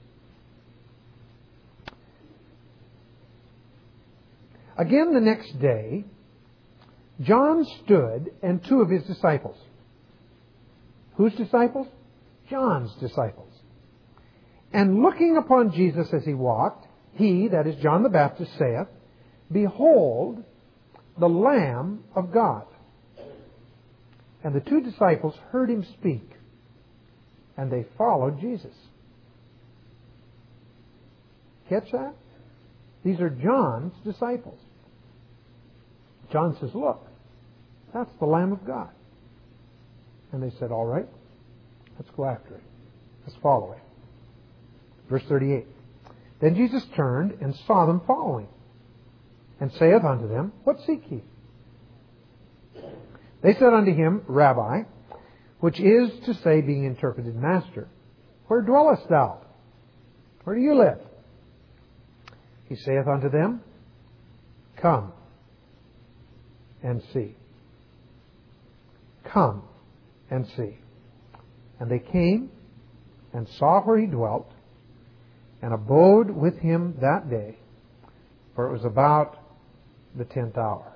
Again the next day, John stood and two of his disciples. Whose disciples? John's disciples. And looking upon Jesus as he walked, he, that is John the Baptist, saith, Behold, the Lamb of God. And the two disciples heard him speak, and they followed Jesus. Catch that? These are John's disciples. John says, look, that's the Lamb of God. And they said, all right, let's go after it. Let's follow it. Verse thirty-eight. Then Jesus turned and saw them following, and saith unto them, What seek ye? They said unto him, Rabbi, which is to say, being interpreted, Master, where dwellest thou? Where do you live? He saith unto them, Come and see. Come and see. And they came and saw where he dwelt, and abode with him that day, for it was about the tenth hour.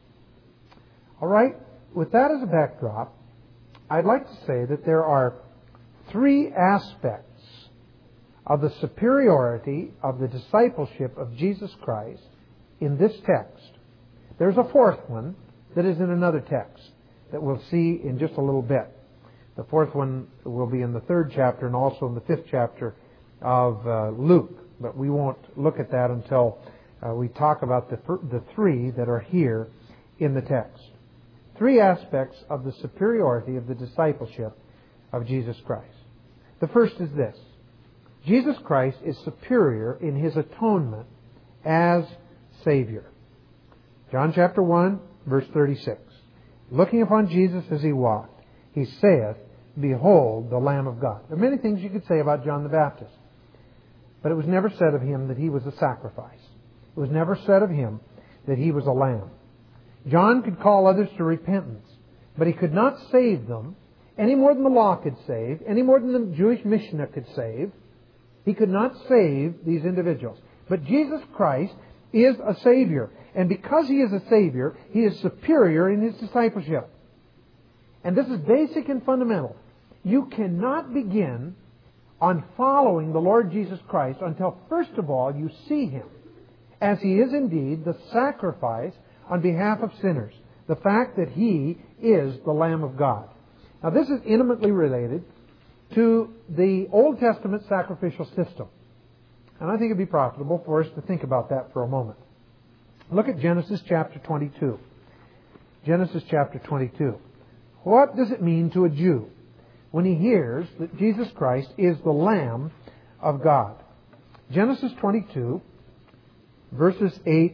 All right, with that as a backdrop, I'd like to say that there are three aspects of the superiority of the discipleship of Jesus Christ in this text. There's a fourth one that is in another text that we'll see in just a little bit. The fourth one will be in the third chapter and also in the fifth chapter of uh, Luke. But we won't look at that until uh, we talk about the, the three that are here in the text. Three aspects of the superiority of the discipleship of Jesus Christ. The first is this. Jesus Christ is superior in His atonement as Savior. John chapter one, verse thirty-six. Looking upon Jesus as He walked, He saith, Behold, the Lamb of God. There are many things you could say about John the Baptist. But it was never said of him that he was a sacrifice. It was never said of him that he was a lamb. John could call others to repentance, but he could not save them any more than the law could save, any more than the Jewish Mishnah could save. He could not save these individuals. But Jesus Christ is a Savior. And because He is a Savior, He is superior in His discipleship. And this is basic and fundamental. You cannot begin on following the Lord Jesus Christ until, first of all, you see Him as He is indeed the sacrifice on behalf of sinners. The fact that He is the Lamb of God. Now, this is intimately related to the Old Testament sacrificial system. And I think it would be profitable for us to think about that for a moment. Look at Genesis chapter twenty-two. Genesis chapter twenty-two. What does it mean to a Jew when he hears that Jesus Christ is the Lamb of God? Genesis twenty-two, verses eight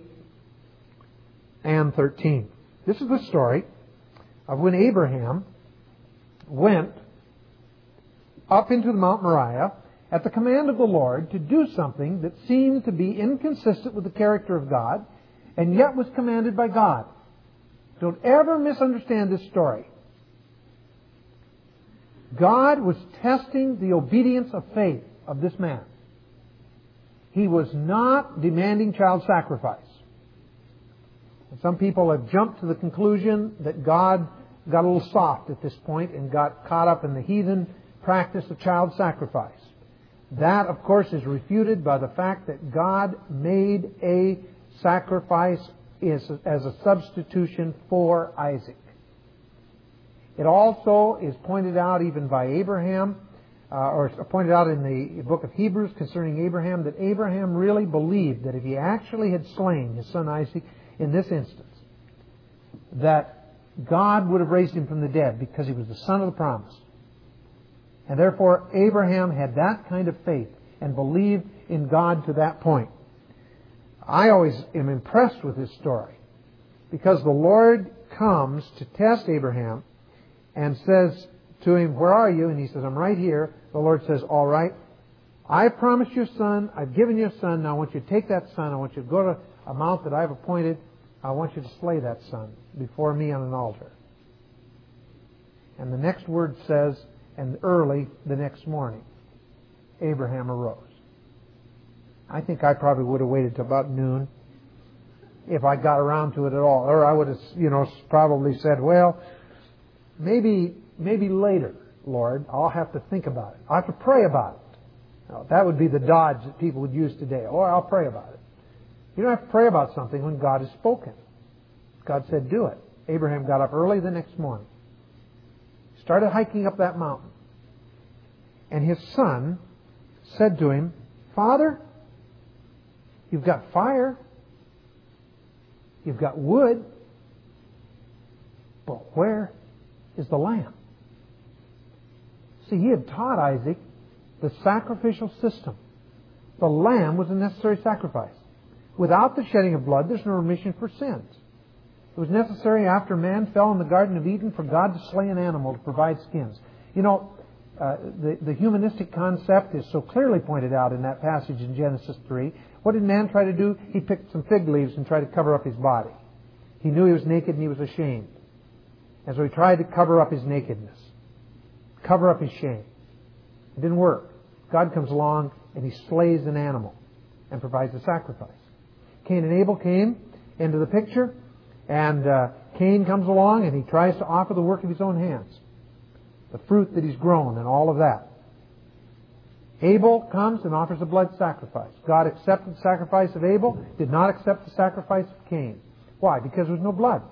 and thirteen. This is the story of when Abraham went up into the Mount Moriah at the command of the Lord to do something that seemed to be inconsistent with the character of God and yet was commanded by God. Don't ever misunderstand this story. God was testing the obedience of faith of this man. He was not demanding child sacrifice. And some people have jumped to the conclusion that God got a little soft at this point and got caught up in the heathen practice of child sacrifice. That, of course, is refuted by the fact that God made a sacrifice as a substitution for Isaac. It also is pointed out even by Abraham, uh, or pointed out in the book of Hebrews concerning Abraham, that Abraham really believed that if he actually had slain his son Isaac in this instance, that God would have raised him from the dead because he was the son of the promise. And therefore, Abraham had that kind of faith and believed in God to that point. I always am impressed with this story because the Lord comes to test Abraham and says to him, "Where are you?" And he says, "I'm right here." The Lord says, "All right, I promised you a son. I've given you a son. Now I want you to take that son. I want you to go to a mount that I've appointed. I want you to slay that son before me on an altar." And the next word says, and early the next morning, Abraham arose. I think I probably would have waited till about noon if I got around to it at all. Or I would have, you know, probably said, "Well, maybe maybe later, Lord. I'll have to think about it. I'll have to pray about it." Now, that would be the dodge that people would use today. "Oh, I'll pray about it." You don't have to pray about something when God has spoken. God said, "Do it." Abraham got up early the next morning, started hiking up that mountain. And his son said to him, "Father, you've got fire, you've got wood, but where is the lamb?" See, he had taught Isaac the sacrificial system. The lamb was a necessary sacrifice. Without the shedding of blood, there's no remission for sins. It was necessary after man fell in the Garden of Eden for God to slay an animal to provide skins. You know, uh, the, the humanistic concept is so clearly pointed out in that passage in Genesis three. What did man try to do? He picked some fig leaves and tried to cover up his body. He knew he was naked and he was ashamed. And so he tried to cover up his nakedness, cover up his shame. It didn't work. God comes along and he slays an animal and provides a sacrifice. Cain and Abel came into the picture. And uh, Cain comes along and he tries to offer the work of his own hands, the fruit that he's grown and all of that. Abel comes and offers a blood sacrifice. God accepted the sacrifice of Abel, did not accept the sacrifice of Cain. Why? Because there was no blood.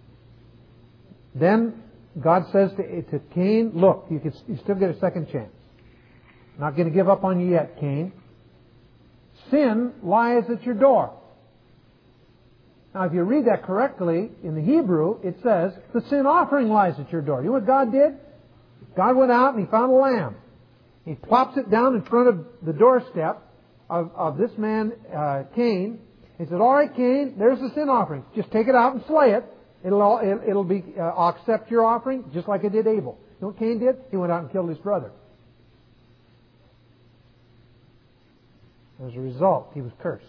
Then God says to, to Cain, "Look, you, can, you still get a second chance. I'm not going to give up on you yet, Cain. Sin lies at your door." Now, if you read that correctly, in the Hebrew, it says, the sin offering lies at your door. You know what God did? God went out and He found a lamb. He plops it down in front of the doorstep of, of this man, uh, Cain. He said, "All right, Cain, there's the sin offering. Just take it out and slay it. It'll, all, it, it'll be, uh, I'll accept your offering, just like I did Abel." You know what Cain did? He went out and killed his brother. As a result, he was cursed.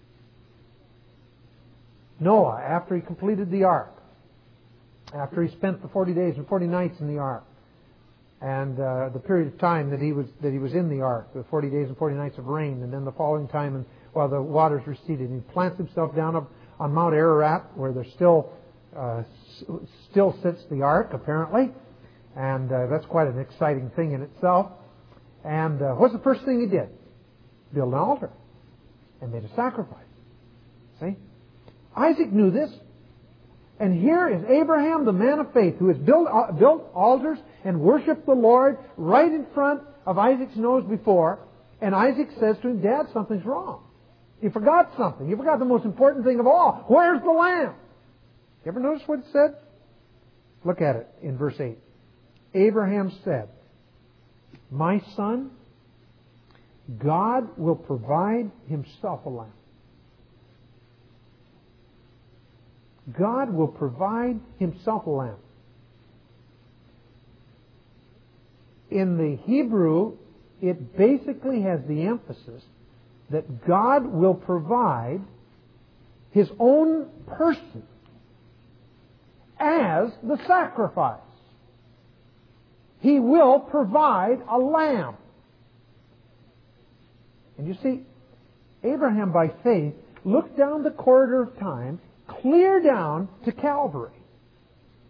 Noah, after he completed the ark, after he spent the forty days and forty nights in the ark, and uh, the period of time that he was that he was in the ark, the forty days and forty nights of rain, and then the following time, and while the waters receded, he plants himself down up on Mount Ararat, where there still uh, still sits the ark, apparently, and uh, that's quite an exciting thing in itself. And uh, what's the first thing he did? Build an altar and made a sacrifice. See? Isaac knew this. And here is Abraham, the man of faith, who has built, uh, built altars and worshipped the Lord right in front of Isaac's nose before. And Isaac says to him, "Dad, something's wrong. You forgot something. You forgot the most important thing of all. Where's the lamb?" You ever notice what it said? Look at it in verse eight. Abraham said, "My son, God will provide Himself a lamb." God will provide Himself a lamb. In the Hebrew, it basically has the emphasis that God will provide His own person as the sacrifice. He will provide a lamb. And you see, Abraham by faith looked down the corridor of time, clear down to Calvary.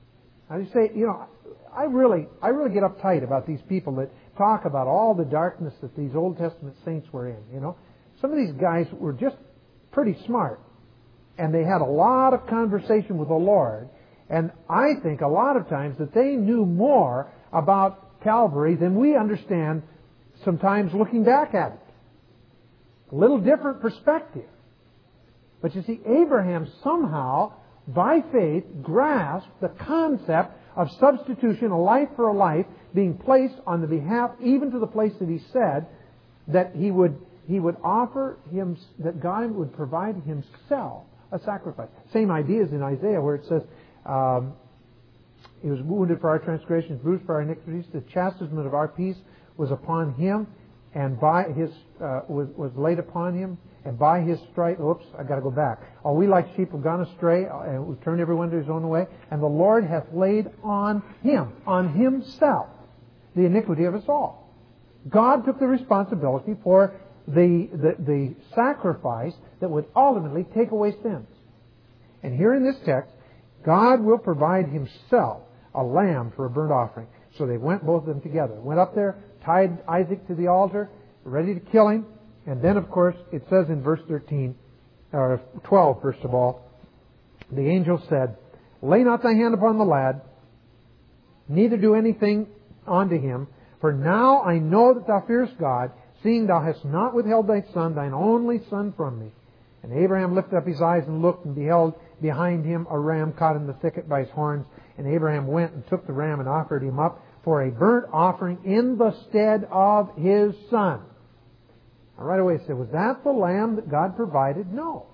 I just say, you know, I really, I really get uptight about these people that talk about all the darkness that these Old Testament saints were in, you know. Some of these guys were just pretty smart. And they had a lot of conversation with the Lord. And I think a lot of times that they knew more about Calvary than we understand sometimes looking back at it. A little different perspective. But you see, Abraham somehow, by faith, grasped the concept of substitution, a life for a life, being placed on the behalf, even to the place that he said that he would he would offer him, that God would provide himself a sacrifice. Same idea as in Isaiah, where it says, um, he was wounded for our transgressions, bruised for our iniquities. The chastisement of our peace was upon him, and by his uh, was, was laid upon him, and by his stripe. Oops, I got to go back. Oh, we like sheep have gone astray, and we've turned everyone to his own way. And the Lord hath laid on him, on himself, the iniquity of us all. God took the responsibility for the the, the sacrifice that would ultimately take away sins. And here in this text, God will provide himself a lamb for a burnt offering. So they went, both of them together. Went up there, tied Isaac to the altar, ready to kill him. And then, of course, it says in verse thirteen, or twelve, first of all, the angel said, "Lay not thy hand upon the lad, neither do anything unto him, for now I know that thou fearest God, seeing thou hast not withheld thy son, thine only son, from me." And Abraham lifted up his eyes and looked, and beheld behind him a ram caught in the thicket by his horns. And Abraham went and took the ram and offered him up for a burnt offering in the stead of his son. Now, right away he said, was that the lamb that God provided? No.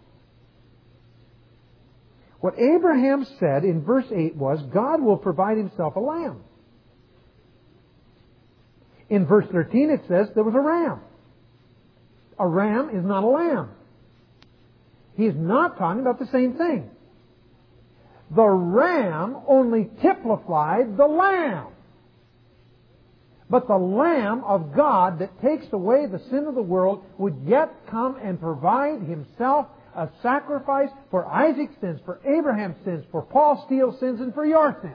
What Abraham said in verse eight was, God will provide himself a lamb. In verse thirteen it says there was a ram. A ram is not a lamb. He's not talking about the same thing. The ram only typified the lamb. But the Lamb of God that takes away the sin of the world would yet come and provide himself a sacrifice for Isaac's sins, for Abraham's sins, for Paul Steele's sins, and for your sins.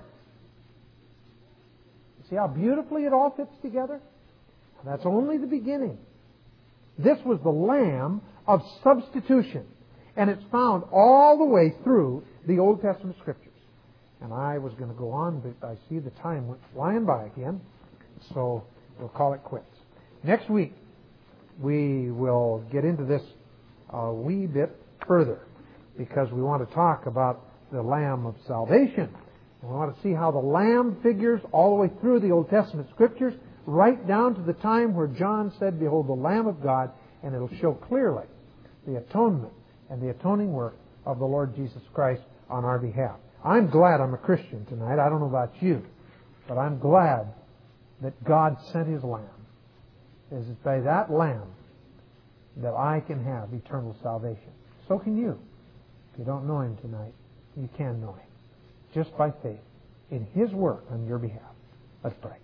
See how beautifully it all fits together? That's only the beginning. This was the Lamb of substitution. And it's found all the way through the Old Testament Scriptures. And I was going to go on, but I see the time went flying by again. So we'll call it quits. Next week, we will get into this a wee bit further, because we want to talk about the Lamb of salvation. And we want to see how the Lamb figures all the way through the Old Testament Scriptures, right down to the time where John said, "Behold, the Lamb of God," and it'll show clearly the atonement and the atoning work of the Lord Jesus Christ on our behalf. I'm glad I'm a Christian tonight. I don't know about you, but I'm glad that God sent His Lamb. It is by that Lamb that I can have eternal salvation. So can you. If you don't know Him tonight, you can know Him. Just by faith in His work on your behalf. Let's pray.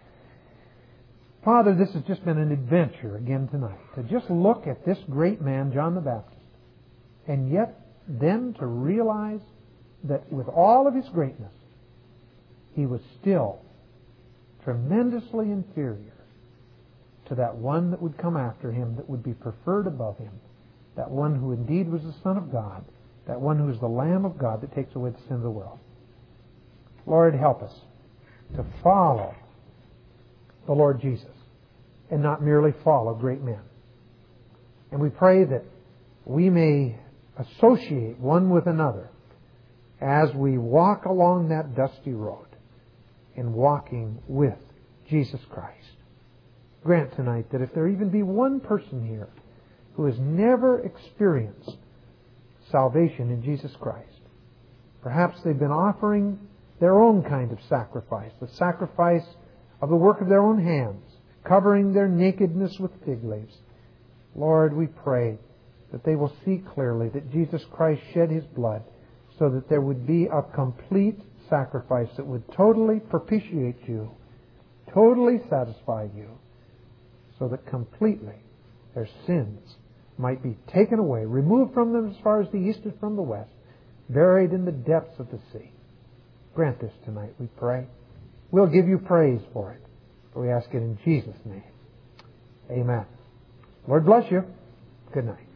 Father, this has just been an adventure again tonight, to just look at this great man, John the Baptist, and yet then to realize that with all of his greatness, he was still tremendously inferior to that one that would come after him, that would be preferred above him, that one who indeed was the Son of God, that one who is the Lamb of God that takes away the sin of the world. Lord, help us to follow the Lord Jesus and not merely follow great men. And we pray that we may associate one with another as we walk along that dusty road in walking with Jesus Christ. Grant tonight that if there even be one person here who has never experienced salvation in Jesus Christ, perhaps they've been offering their own kind of sacrifice, the sacrifice of the work of their own hands, covering their nakedness with fig leaves. Lord, we pray that they will see clearly that Jesus Christ shed His blood so that there would be a complete sacrifice that would totally propitiate you, totally satisfy you, so that completely their sins might be taken away, removed from them as far as the east is from the west, buried in the depths of the sea. Grant this tonight, we pray. We'll give you praise for it. For we ask it in Jesus' name. Amen. Lord bless you. Good night.